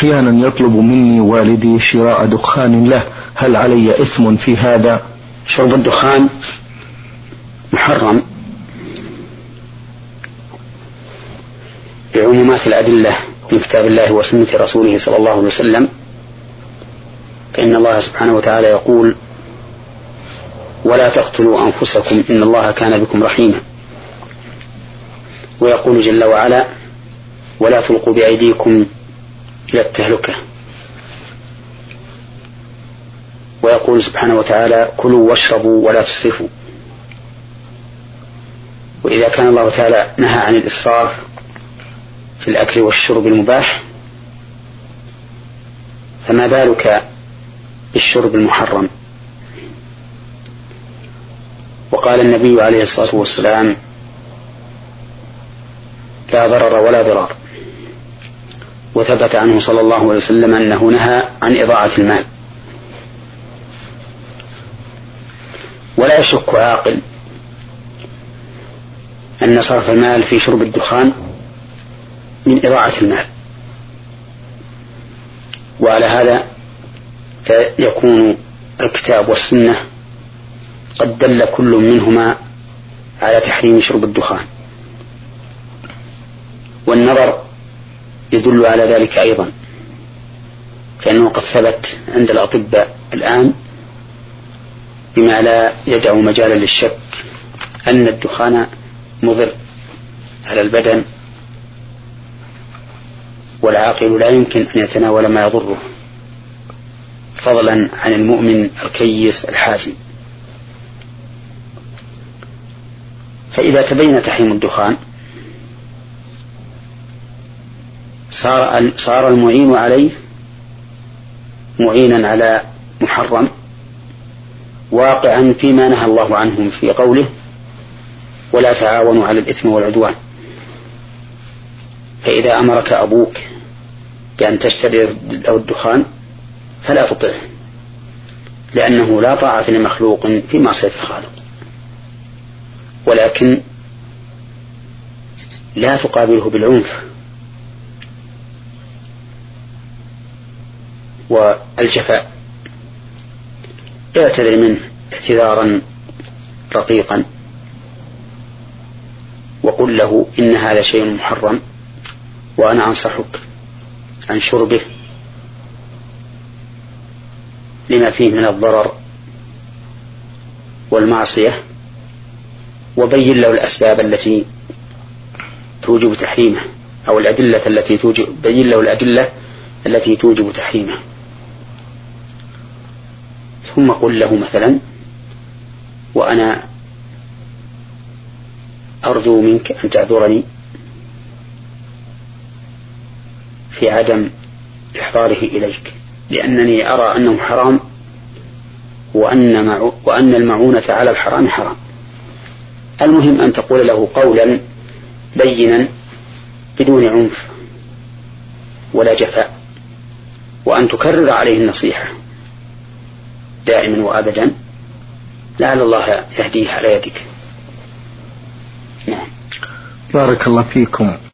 أحيانا يطلب مني والدي شراء دخان له، هل علي إثم في هذا؟ شرب الدخان محرم بعمومات الأدلة من كتاب الله وسنة رسوله صلى الله عليه وسلم، فإن الله سبحانه وتعالى يقول: ولا تقتلوا أنفسكم إن الله كان بكم رحيما. ويقول جل وعلا: ولا تلقوا بأيديكم إلى التهلكة. ويقول سبحانه وتعالى: كلوا واشربوا ولا تسرفوا. وإذا كان الله تعالى نهى عن الإسراف في الأكل والشرب المباح، فما بالك بالشرب المحرم؟ وقال النبي عليه الصلاة والسلام: لا ضرر ولا ضرار. وثبت عنه صلى الله عليه وسلم أنه نهى عن إضاعة المال. ولا يشك عاقل أن صرف المال في شرب الدخان من إضاعة المال، وعلى هذا فيكون الكتاب والسنة قد دل كل منهما على تحريم شرب الدخان، والنظر يدل على ذلك أيضا، فإنه قد ثبت عند الأطباء الآن بما لا يدع مجالا للشك أن الدخان مضر على البدن، والعاقل لا يمكن أن يتناول ما يضره، فضلا عن المؤمن الكيس الحازم. فإذا تبين تحريم الدخان صار المعين عليه معينا على محرم، واقعا فيما نهى الله عنهم في قوله: ولا تعاونوا على الإثم والعدوان. فإذا أمرك أبوك بأن تشتري له الدخان فلا تطعه، لأنه لا طاعة لمخلوق في معصية الخالق، ولكن لا تقابله بالعنف والجفاء. اعتذر منه اعتذارا رقيقا، وقل له: إن هذا شيء محرم، وأنا أنصحك عن شربه لما فيه من الضرر والمعصية، وبين له الأسباب التي توجب تحريمه، أو الأدلة التي بين له الأدلة التي توجب تحريمه. ثم قل له مثلا: وأنا أرجو منك أن تعذرني في عدم إحضاره إليك، لأنني أرى أنه حرام، وأن المعونة على الحرام حرام. المهم أن تقول له قولا بينا بدون عنف ولا جفاء، وأن تكرر عليه النصيحة دائما وأبدا، لعل الله يهديه على يدك. بارك الله فيكم.